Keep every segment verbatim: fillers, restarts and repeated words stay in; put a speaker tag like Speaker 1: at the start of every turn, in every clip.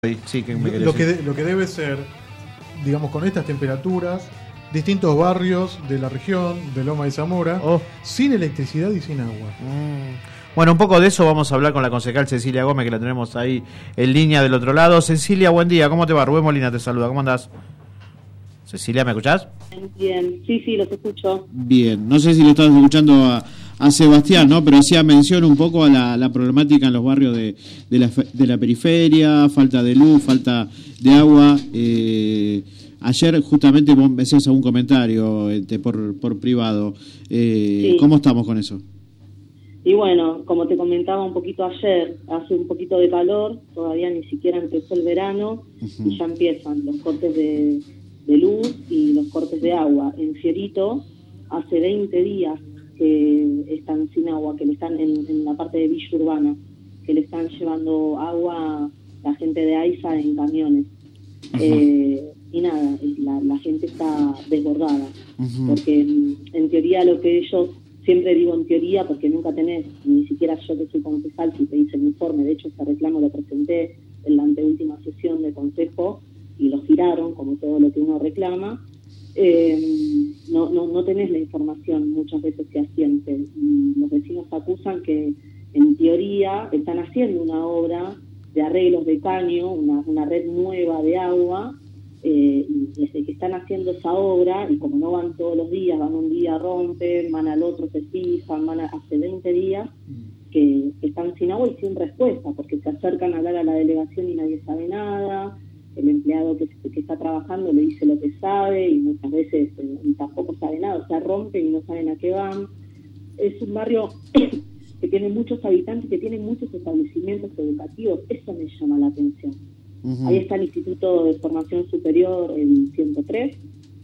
Speaker 1: Sí, que me
Speaker 2: lo, que de, lo que debe ser, digamos, con estas temperaturas, distintos barrios de la región de Loma de Zamora, oh. sin electricidad y sin agua.
Speaker 1: Mm. Bueno, un poco de eso vamos a hablar con la concejal Cecilia Gómez, que la tenemos ahí en línea del otro lado. Cecilia, buen día, ¿cómo te va? Rubén Molina te saluda, ¿cómo andás? Cecilia, ¿me escuchás?
Speaker 3: Bien, sí, sí, los escucho.
Speaker 4: Bien, no sé si lo estabas escuchando a, a Sebastián, ¿no? Pero hacía mención un poco a la, la problemática en los barrios de, de, la, de la periferia, falta de luz, falta de agua. Eh, ayer justamente vos me hacías algún comentario este, por, por privado. Eh, sí. ¿Cómo estamos con eso?
Speaker 3: Y bueno, como te comentaba un poquito ayer, hace un poquito de calor, todavía ni siquiera empezó el verano, uh-huh. y ya empiezan los cortes de... de luz y los cortes de agua. En Fierito hace veinte días que están sin agua, que le están en, en la parte de Villa Urbana, que le están llevando agua la gente de AISA en camiones. Uh-huh. Eh, y nada, la, la gente está desbordada, uh-huh. porque en, en teoría lo que ellos, siempre digo en teoría porque nunca tenés, ni siquiera yo que soy concejal, si te hice el informe, de hecho ese reclamo lo presenté en la anteúltima sesión de consejo, y lo giraron, como todo lo que uno reclama, eh, no, no, no tenés la información muchas veces fehaciente. Y los vecinos acusan que, en teoría, están haciendo una obra de arreglos de caño, una, una red nueva de agua, eh, y desde que están haciendo esa obra, y como no van todos los días, van un día, rompen, van al otro, se fijan, van a, hace veinte días, que, que están sin agua y sin respuesta, porque se acercan a hablar a la delegación y nadie sabe nada. El empleado que, que está trabajando le dice lo que sabe y muchas veces eh, tampoco sabe nada, o sea, rompen y no saben a qué van. Es un barrio que tiene muchos habitantes, que tiene muchos establecimientos educativos, eso me llama la atención. Uh-huh. Ahí está el Instituto de Formación Superior, el ciento tres,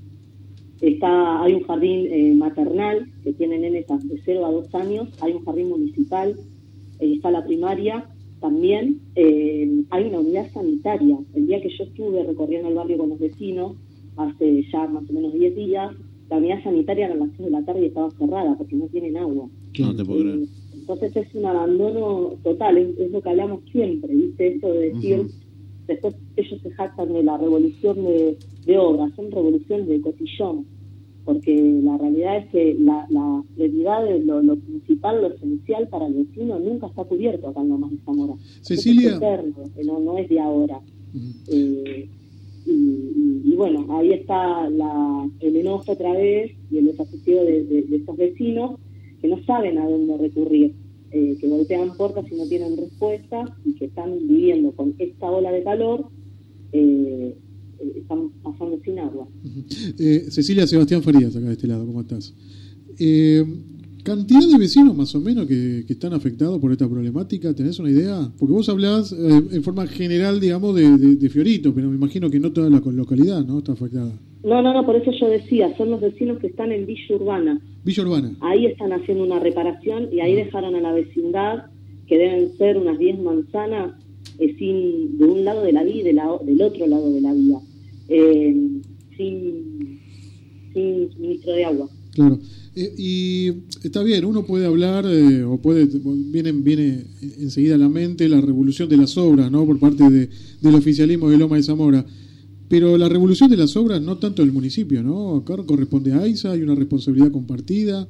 Speaker 3: está, hay un jardín eh, maternal que tiene nenes de cero a dos años, hay un jardín municipal, eh, está la primaria. También eh, hay una unidad sanitaria. El día que yo estuve recorriendo el barrio con los vecinos, hace ya más o menos diez días, la unidad sanitaria a las seis de la tarde estaba cerrada porque no tienen agua.
Speaker 4: No te puedo creer.
Speaker 3: Eh, entonces es un abandono total, es, es lo que hablamos siempre, ¿viste? Eso de decir, uh-huh. después ellos se jactan de la revolución de, de obras, son revoluciones de cotillón, porque la realidad es que la, la prioridad de lo, lo principal, lo esencial para el vecino nunca está cubierto acá en Lomas de Zamora.
Speaker 2: Cecilia.
Speaker 3: Es eterno, no, no es de ahora. Uh-huh. Eh, y, y, y bueno, ahí está la, el enojo otra vez y el desafío de, de, de estos vecinos que no saben a dónde recurrir, eh, que golpean puertas y no tienen respuesta y que están viviendo con esta ola de calor, eh, están pasando sin agua.
Speaker 2: Uh-huh. eh, Cecilia, Sebastián Farías, acá de este lado, ¿cómo estás? Eh, ¿Cantidad de vecinos más o menos que, que están afectados por esta problemática? ¿Tenés una idea? Porque vos hablás eh, en forma general, digamos, de, de, de Fiorito, pero me imagino que no toda la localidad, ¿no?, está afectada.
Speaker 3: No, no, no, por eso yo decía, son los vecinos que están en Villa Urbana.
Speaker 2: Villa Urbana.
Speaker 3: Ahí están haciendo una reparación y ahí uh-huh. dejaron a la vecindad, que deben ser unas diez manzanas, eh, sin de un lado de la vía y de la, del otro lado de la vía. Eh, sin, sin suministro de agua.
Speaker 2: Claro. Eh, y está bien, uno puede hablar, eh, o puede viene, viene enseguida a la mente la revolución de las obras, ¿no?, por parte de, del oficialismo de Loma de Zamora. Pero la revolución de las obras no tanto del municipio, ¿no? Acá corresponde a AISA, hay una responsabilidad compartida.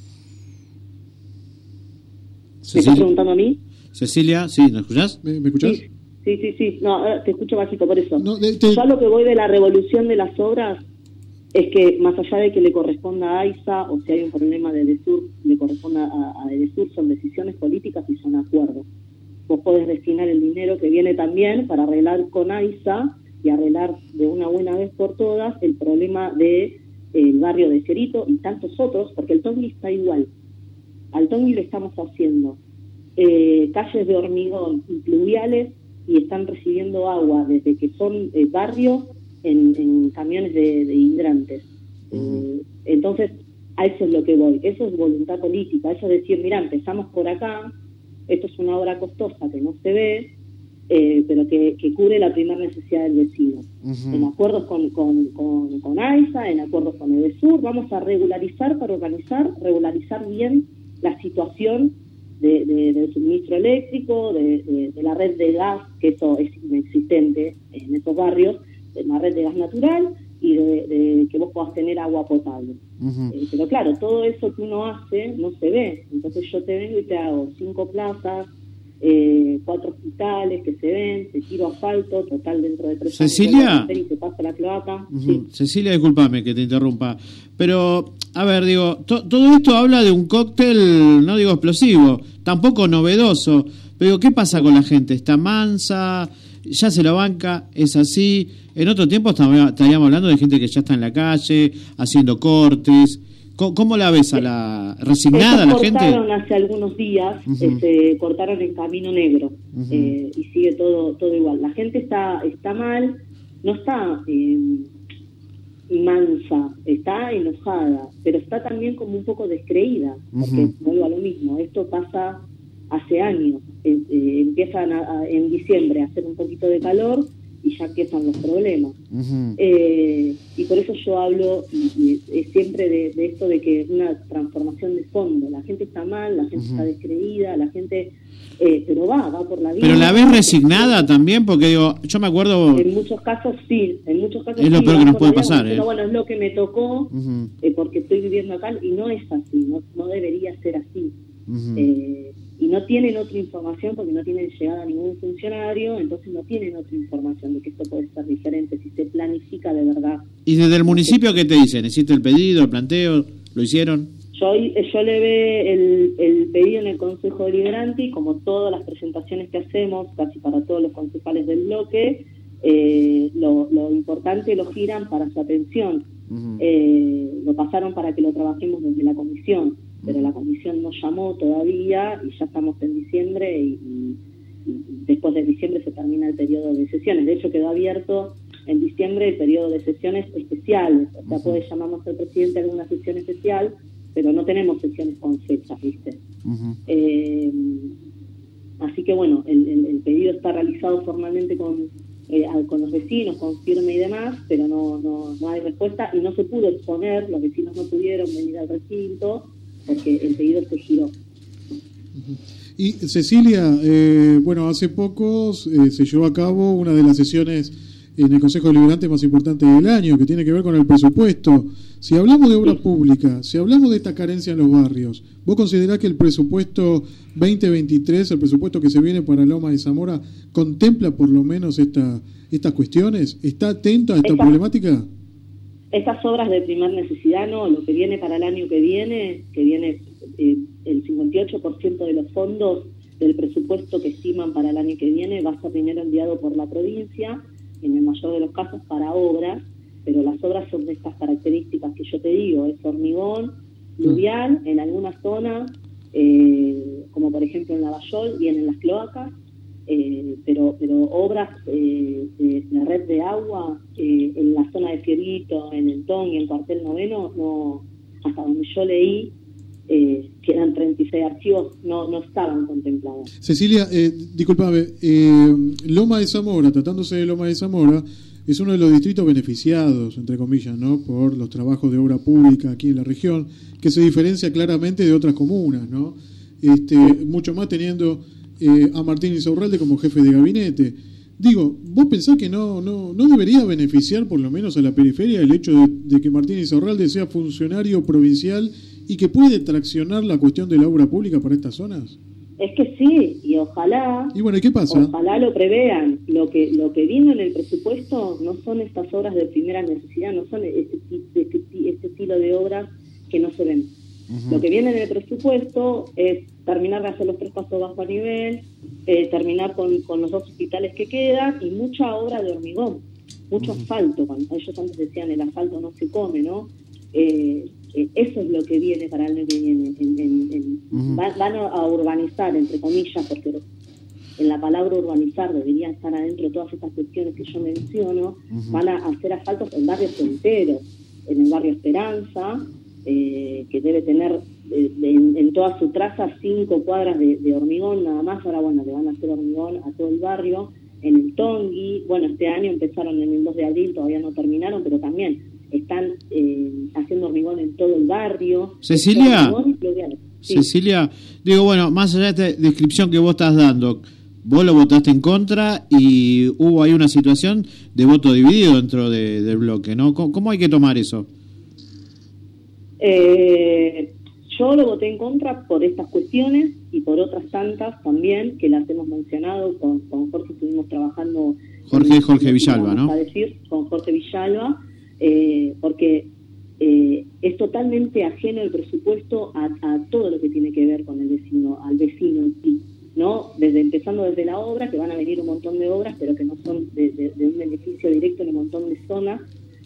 Speaker 3: ¿Me estás preguntando a mí?
Speaker 4: Cecilia, ¿sí? ¿Me escuchás?
Speaker 2: ¿Me, me escuchás?
Speaker 3: Sí. Sí, sí, sí, no, te escucho bajito, por eso.
Speaker 2: No, de, te...
Speaker 3: Yo lo que voy de la revolución de las obras es que, más allá de que le corresponda a AISA, o si hay un problema de EDESUR, le corresponda a, a EDESUR, son decisiones políticas y son acuerdos. Vos podés destinar el dinero que viene también para arreglar con AISA y arreglar de una buena vez por todas el problema de eh, el barrio de Cerito y tantos otros, porque el Tongui está igual. Al Tongui le estamos haciendo eh, calles de hormigón y pluviales, y están recibiendo agua desde que son eh, barrios en, en camiones de, de hidrantes. Uh-huh. Eh, entonces, a eso es lo que voy. Eso es voluntad política. Eso es decir, mira, empezamos por acá, esto es una obra costosa que no se ve, eh, pero que, que cubre la primera necesidad del vecino. Uh-huh. En acuerdos con, con, con, con AISA, en acuerdos con EDESUR, vamos a regularizar para organizar, regularizar bien la situación de, de, del suministro eléctrico, de, de, de la red de gas, que eso es inexistente en esos barrios, de la red de gas natural y de, de que vos puedas tener agua potable. Uh-huh. Eh, pero claro, todo eso que uno hace no se ve. Entonces yo te vengo y te hago cinco plazas, eh, cuatro hospitales que se ven, te tiro asfalto, total dentro de tres
Speaker 4: Cecilia,
Speaker 3: años y te pasa la cloaca.
Speaker 4: Uh-huh.
Speaker 3: Sí.
Speaker 4: Cecilia, discúlpame que te interrumpa, pero a ver, digo, to- todo esto habla de un cóctel, no digo explosivo, tampoco novedoso, pero ¿qué pasa con la gente? ¿Está mansa? ¿Ya se la banca? ¿Es así? En otro tiempo estaríamos hablando de gente que ya está en la calle, haciendo cortes. ¿Cómo, cómo la ves a la resignada,
Speaker 3: Ellos
Speaker 4: la gente?
Speaker 3: Cortaron hace algunos días, uh-huh. este, cortaron el Camino Negro, uh-huh. eh, y sigue todo todo igual. La gente está está mal, no está eh, mansa, está enojada, pero está también como un poco descreída, porque uh-huh. vuelvo a lo mismo, esto pasa hace años, eh, eh, empiezan a, a, en diciembre a hacer un poquito de calor y ya empiezan los problemas. Uh-huh. Eh, y por eso yo hablo y, y, siempre de, de esto de que una transformación de fondo. La gente está mal, la gente uh-huh. está descreída, la gente... Eh, pero va, va por la vida.
Speaker 4: Pero la ves resignada también, porque digo, yo me acuerdo...
Speaker 3: En muchos casos sí, en muchos casos
Speaker 4: es lo
Speaker 3: sí,
Speaker 4: peor que nos puede pasar.
Speaker 3: Diciendo,
Speaker 4: eh.
Speaker 3: bueno, es lo que me tocó, uh-huh. eh, porque estoy viviendo acá, y no es así, no, no debería ser así. Uh-huh. Eh, y no tienen otra información porque no tienen llegada a ningún funcionario, entonces no tienen otra información de que esto puede ser diferente si se planifica de verdad.
Speaker 4: ¿Y desde el municipio qué te dicen? ¿Hiciste el pedido, el planteo? ¿Lo hicieron?
Speaker 3: Yo, yo le ve el, el pedido en el Consejo Deliberante y como todas las presentaciones que hacemos, casi para todos los concejales del bloque, eh, lo, lo importante lo giran para su atención. Uh-huh. Eh, lo pasaron para que lo trabajemos desde la comisión, pero la comisión no llamó todavía y ya estamos en diciembre y, y, y después de diciembre se termina el periodo de sesiones. De hecho quedó abierto en diciembre el periodo de sesiones especiales, o sea, uh-huh. puede llamarnos al presidente a alguna sesión especial, pero no tenemos sesiones con fechas, ¿viste? Uh-huh. Eh, así que bueno, el, el, el pedido está realizado formalmente con, eh, con los vecinos, con firme y demás, pero no, no, no hay respuesta y no se pudo exponer, los vecinos no pudieron venir al recinto porque el pedido se giró.
Speaker 2: Uh-huh. Y Cecilia, eh, bueno, hace poco eh, se llevó a cabo una de las sesiones en el Consejo Deliberante más importante del año, que tiene que ver con el presupuesto. Si hablamos de obra pública, si hablamos de esta carencia en los barrios, ¿vos considerás que el presupuesto veinte veintitrés, el presupuesto que se viene para Loma de Zamora, contempla por lo menos esta, estas cuestiones? ¿Está atento a esta, esta problemática?
Speaker 3: Estas obras de primer necesidad, no. Lo que viene para el año que viene, que viene eh, el cincuenta y ocho por ciento de los fondos del presupuesto que estiman para el año que viene va a ser dinero enviado por la provincia, en el mayor de los casos para obras, pero las obras son de estas características que yo te digo, es hormigón, fluvial, en algunas zonas, eh, como por ejemplo en Lavallol, vienen las cloacas, eh, pero pero obras eh, de la red de agua, eh, en la zona de Fiorito, en el Ton y en Cuartel Noveno, no, hasta donde yo leí, Eh, que eran treinta y seis archivos, no, no estaban contemplados.
Speaker 2: Cecilia, eh, discúlpame, eh, Loma de Zamora, tratándose de Loma de Zamora, es uno de los distritos beneficiados, entre comillas, ¿no?, por los trabajos de obra pública aquí en la región, que se diferencia claramente de otras comunas, ¿no? Este, mucho más teniendo eh, a Martín Insaurralde como jefe de gabinete. Digo, ¿vos pensás que no, no, no debería beneficiar por lo menos a la periferia el hecho de, de que Martín Insaurralde sea funcionario provincial y que puede traccionar la cuestión de la obra pública para estas zonas?
Speaker 3: Es que sí, y ojalá...
Speaker 2: ¿Y bueno, ¿y qué pasa?
Speaker 3: Ojalá lo prevean. Lo que lo que vino en el presupuesto no son estas obras de primera necesidad, no son este, este, este estilo de obras que no se ven. Uh-huh. Lo que viene en el presupuesto es terminar de hacer los tres pasos bajo a nivel, eh, terminar con, con los dos hospitales que quedan y mucha obra de hormigón, mucho uh-huh. asfalto. Cuando ellos antes decían el asfalto no se come, ¿no? Eh, eh, eso es lo que viene para el año que viene. En, en, en, uh-huh. va, van a urbanizar, entre comillas, porque en la palabra urbanizar deberían estar adentro todas estas cuestiones que yo menciono. Uh-huh. Van a hacer asfaltos en barrios enteros, en el barrio Esperanza, eh, que debe tener eh, en, en toda su traza cinco cuadras de, de hormigón nada más. Ahora, bueno, le van a hacer hormigón a todo el barrio. En el Tongui, bueno, este año empezaron en el dos de abril, todavía no terminaron, pero también están eh, haciendo hormigón en todo el barrio.
Speaker 4: Cecilia,
Speaker 3: Sí.
Speaker 4: Cecilia, digo, bueno, más allá de esta descripción que vos estás dando, vos lo votaste en contra y hubo ahí una situación de voto dividido dentro de, del bloque, ¿no? ¿Cómo, cómo hay que tomar eso?
Speaker 3: Eh, yo lo voté en contra por estas cuestiones y por otras tantas también, que las hemos mencionado, con, con Jorge estuvimos trabajando...
Speaker 4: Jorge,
Speaker 3: en,
Speaker 4: Jorge Villalba, ¿no?
Speaker 3: A decir, con Jorge Villalba, eh, porque eh, es totalmente ajeno el presupuesto a, a todo lo que tiene que ver con el vecino, al vecino en sí, ¿no? Desde empezando desde la obra, que van a venir un montón de obras, pero que no son de, de, de un beneficio directo en un montón de zonas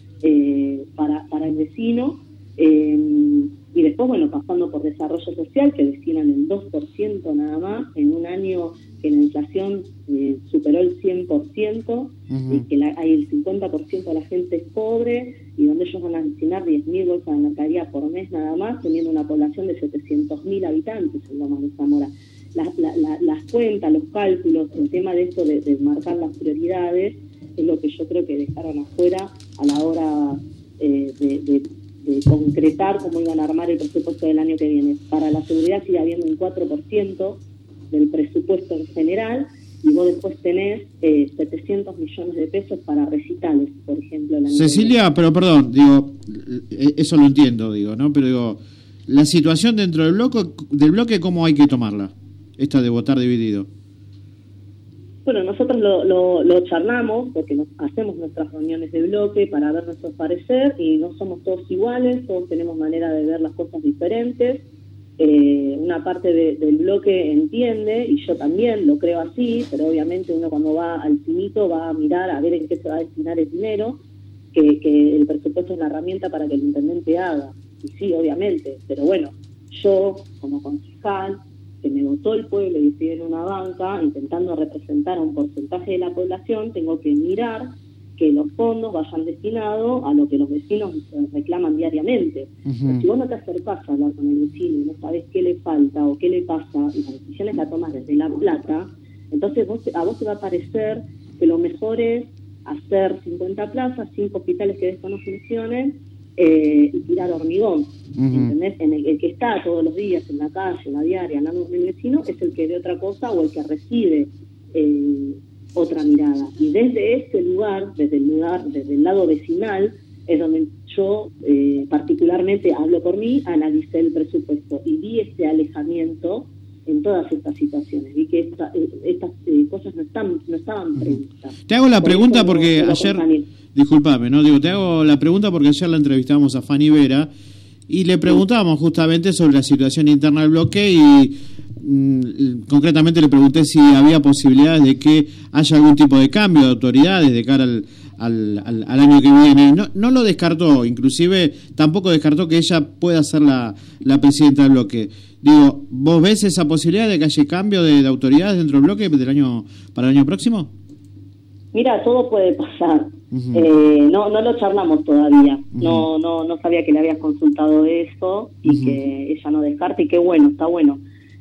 Speaker 3: eh, para, para el vecino, eh, y después, bueno, pasando por desarrollo social, que destinan el dos por ciento nada más, en un año que la inflación eh, superó el cien por ciento, uh-huh. y que la, hay el cincuenta por ciento de la gente es pobre, y donde ellos van a destinar diez mil bolsas de mercadería por mes nada más, teniendo una población de setecientos mil habitantes en Lomas de Zamora. La, la, la, las cuentas, los cálculos, el tema de esto de, de marcar las prioridades, es lo que yo creo que dejaron afuera a la hora eh, de, de, de concretar cómo iban a armar el presupuesto del año que viene. Para la seguridad sigue habiendo un cuatro por ciento del presupuesto en general, y vos después tenés eh, setecientos millones de pesos para recitales, por ejemplo. El año
Speaker 4: Cecilia, pero perdón, digo, eso lo entiendo, digo, ¿no? Pero digo, la situación dentro del bloque, del bloque, ¿cómo hay que tomarla? Esta de votar dividido.
Speaker 3: Bueno, nosotros lo, lo, lo charlamos porque nos hacemos nuestras reuniones de bloque para ver nuestro parecer, y no somos todos iguales, todos tenemos manera de ver las cosas diferentes. Eh, una parte de, del bloque entiende, y yo también lo creo así, pero obviamente uno cuando va al finito va a mirar a ver en qué se va a destinar el dinero, que, que el presupuesto es la herramienta para que el intendente haga. Y sí, obviamente, pero bueno, yo como concejal, que me votó el pueblo y estoy en una banca intentando representar a un porcentaje de la población, tengo que mirar que los fondos vayan destinados a lo que los vecinos reclaman diariamente. Uh-huh. Si vos no te acercás a hablar con el vecino y no sabés qué le falta o qué le pasa, y las decisiones las tomas desde La Plata, entonces vos, a vos te va a parecer que lo mejor es hacer cincuenta plazas, cinco hospitales que de esto no funcionen, Eh, y tirar hormigón, uh-huh. ¿entendés? En el, el que está todos los días en la calle, en la diaria, hablando con el vecino, es el que de otra cosa o el que recibe eh, otra mirada. Y desde ese lugar, desde el lugar, desde el lado vecinal, es donde yo eh, particularmente hablo por mí, analicé el presupuesto y vi este alejamiento en todas estas situaciones. Vi que esta, estas eh, cosas no están no estaban previstas.
Speaker 4: Te hago la
Speaker 3: por
Speaker 4: pregunta
Speaker 3: no,
Speaker 4: porque
Speaker 3: no
Speaker 4: ayer, disculpame, no digo, te hago la pregunta porque ayer la entrevistamos a Fanny Vera y le preguntábamos justamente sobre la situación interna del bloque y mm, concretamente le pregunté si había posibilidades de que haya algún tipo de cambio de autoridades de cara al Al, al, al año que viene. No, no lo descartó, inclusive tampoco descartó que ella pueda ser la, la presidenta del bloque. Digo, ¿vos ves esa posibilidad de que haya cambio de, de autoridades dentro del bloque del año para el año próximo?
Speaker 3: Mira, todo puede pasar.
Speaker 4: Uh-huh.
Speaker 3: eh, no no lo charlamos todavía.
Speaker 4: Uh-huh.
Speaker 3: No no no sabía que le habías consultado eso y uh-huh. que ella no descarte, y qué bueno, está bueno.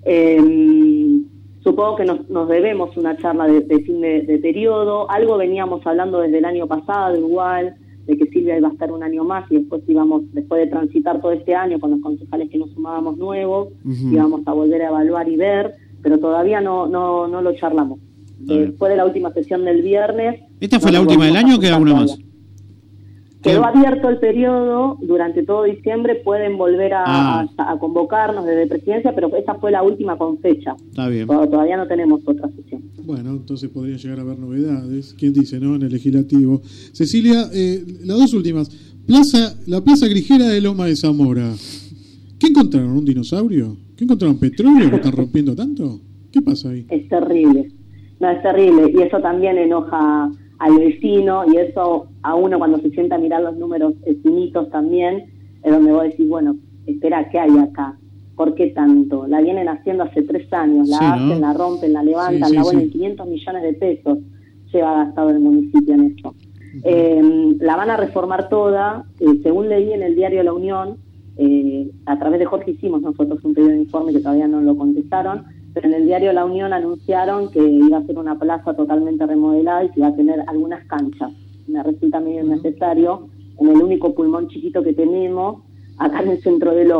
Speaker 3: Eh, Supongo que nos, nos debemos una charla de, de fin de, de periodo. Algo veníamos hablando desde el año pasado, igual, de que Silvia iba a estar un año más y después íbamos, después de transitar todo este año con los concejales que nos sumábamos nuevos, uh-huh. íbamos a volver a evaluar y ver, pero todavía no no no lo charlamos. Eh, después de la última sesión del viernes...
Speaker 4: ¿Esta fue la última del año o queda una más?
Speaker 3: Quedó abierto el periodo durante todo diciembre, pueden volver a, ah. a, a convocarnos desde presidencia, pero esta fue la última con fecha.
Speaker 4: Está bien.
Speaker 3: Todavía no tenemos otra sesión.
Speaker 2: Bueno, entonces podría llegar a haber novedades. ¿Quién dice, no? En el legislativo. Cecilia, eh, las dos últimas. Plaza, la Plaza Grijera de Loma de Zamora. ¿Qué encontraron? ¿Un dinosaurio? ¿Qué encontraron? ¿Petróleo que están rompiendo tanto? ¿Qué pasa ahí?
Speaker 3: Es terrible. No, es terrible. Y eso también enoja al vecino, y eso a uno cuando se sienta a mirar los números finitos también, es donde vos decís, bueno, espera, ¿qué hay acá? ¿Por qué tanto? La vienen haciendo hace tres años, la sí, hacen, ¿no? La rompen, la levantan, sí, sí, la vuelven, sí. quinientos millones de pesos lleva gastado el municipio en esto. Uh-huh. Eh, la van a reformar toda, eh, según leí en el diario La Unión, eh, a través de Jorge hicimos nosotros un pedido de informe que todavía no lo contestaron, pero en el diario La Unión anunciaron que iba a ser una plaza totalmente remodelada y que iba a tener algunas canchas. Me resulta medio innecesario en el único pulmón chiquito que tenemos acá en el centro de Loma.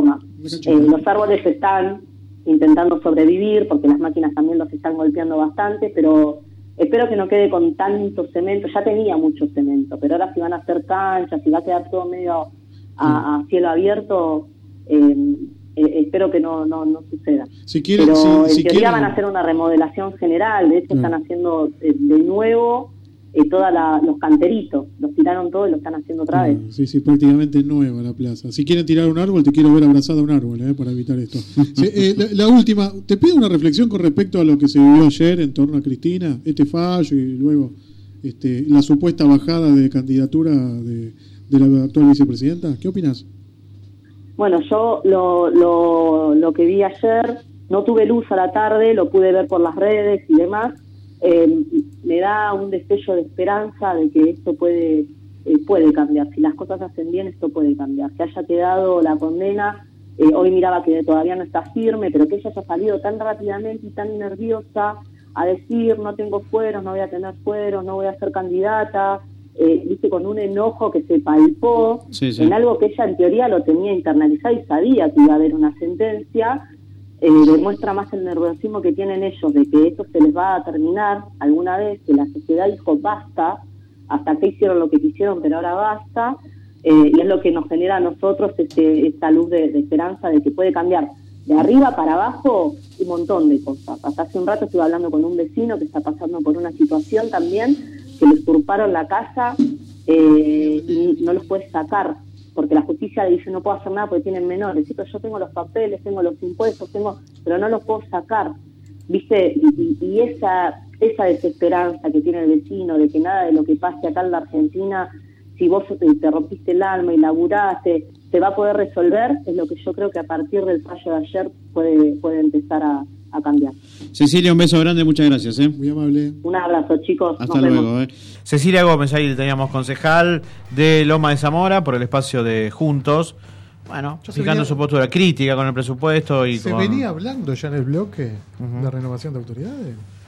Speaker 3: Eh, los árboles están intentando sobrevivir porque las máquinas también los están golpeando bastante, pero espero que no quede con tanto cemento. Ya tenía mucho cemento, pero ahora si van a hacer canchas, si va a quedar todo medio a, a cielo abierto, eh, eh, espero que no no, no suceda.
Speaker 2: Si quieren,
Speaker 3: pero
Speaker 2: si,
Speaker 3: en
Speaker 2: si
Speaker 3: teoría
Speaker 2: quieren...
Speaker 3: van a hacer una remodelación general. De hecho,
Speaker 2: Claro.
Speaker 3: están haciendo eh, de nuevo eh, todos los canteritos. Los tiraron todos y lo están haciendo otra vez.
Speaker 2: Ah, sí, sí, prácticamente nueva la plaza. Si quieren tirar un árbol, te quiero ver abrazada a un árbol, eh, para evitar esto. Sí, eh, la, la última, te pido una reflexión con respecto a lo que se vivió ayer en torno a Cristina, este fallo y luego este, la supuesta bajada de candidatura de, de la actual vicepresidenta. ¿Qué opinas?
Speaker 3: Bueno, yo lo, lo, lo que vi ayer, no tuve luz a la tarde, lo pude ver por las redes y demás, eh, me da un destello de esperanza de que esto puede eh, puede cambiar. Si las cosas se hacen bien, esto puede cambiar. Que haya quedado la condena, eh, hoy miraba que todavía no está firme, pero que ella haya salido tan rápidamente y tan nerviosa a decir no tengo fueros, no voy a tener fueros, no voy a ser candidata, eh, viste, con un enojo que se palpó
Speaker 4: Sí, sí.
Speaker 3: en algo que ella en teoría lo tenía internalizado y sabía que iba a haber una sentencia. Eh, demuestra más el nerviosismo que tienen ellos de que esto se les va a terminar alguna vez, que la sociedad dijo basta, hasta acá hicieron lo que quisieron, pero ahora basta, eh, y es lo que nos genera a nosotros este, esta luz de, de esperanza de que puede cambiar de arriba para abajo un montón de cosas. Hasta hace un rato estuve hablando con un vecino que está pasando por una situación también, que le usurparon la casa eh, y no los puede sacar, porque la justicia dice no puedo hacer nada porque tienen menores. Sí, pero yo tengo los papeles, tengo los impuestos, tengo, pero no los puedo sacar, ¿viste? Y, y, y esa esa desesperanza que tiene el vecino de que nada de lo que pase acá en la Argentina, si vos te, te rompiste el alma y laburaste, se va a poder resolver, es lo que yo creo que a partir del fallo de ayer puede, puede empezar a, a cambiar.
Speaker 4: Cecilia, un beso grande, muchas gracias. ¿eh?
Speaker 2: Muy amable.
Speaker 3: Un abrazo, chicos.
Speaker 4: Hasta
Speaker 3: Nos
Speaker 4: luego.
Speaker 3: vemos.
Speaker 4: ¿eh?
Speaker 1: Cecilia Gómez, ahí teníamos concejal de Loma de Zamora por el espacio de Juntos. Bueno,
Speaker 5: Ya se
Speaker 1: fijando
Speaker 5: venía-
Speaker 1: su postura crítica con el presupuesto y
Speaker 5: ¿Se
Speaker 1: con...
Speaker 5: venía hablando ya en el bloque de renovación de autoridades?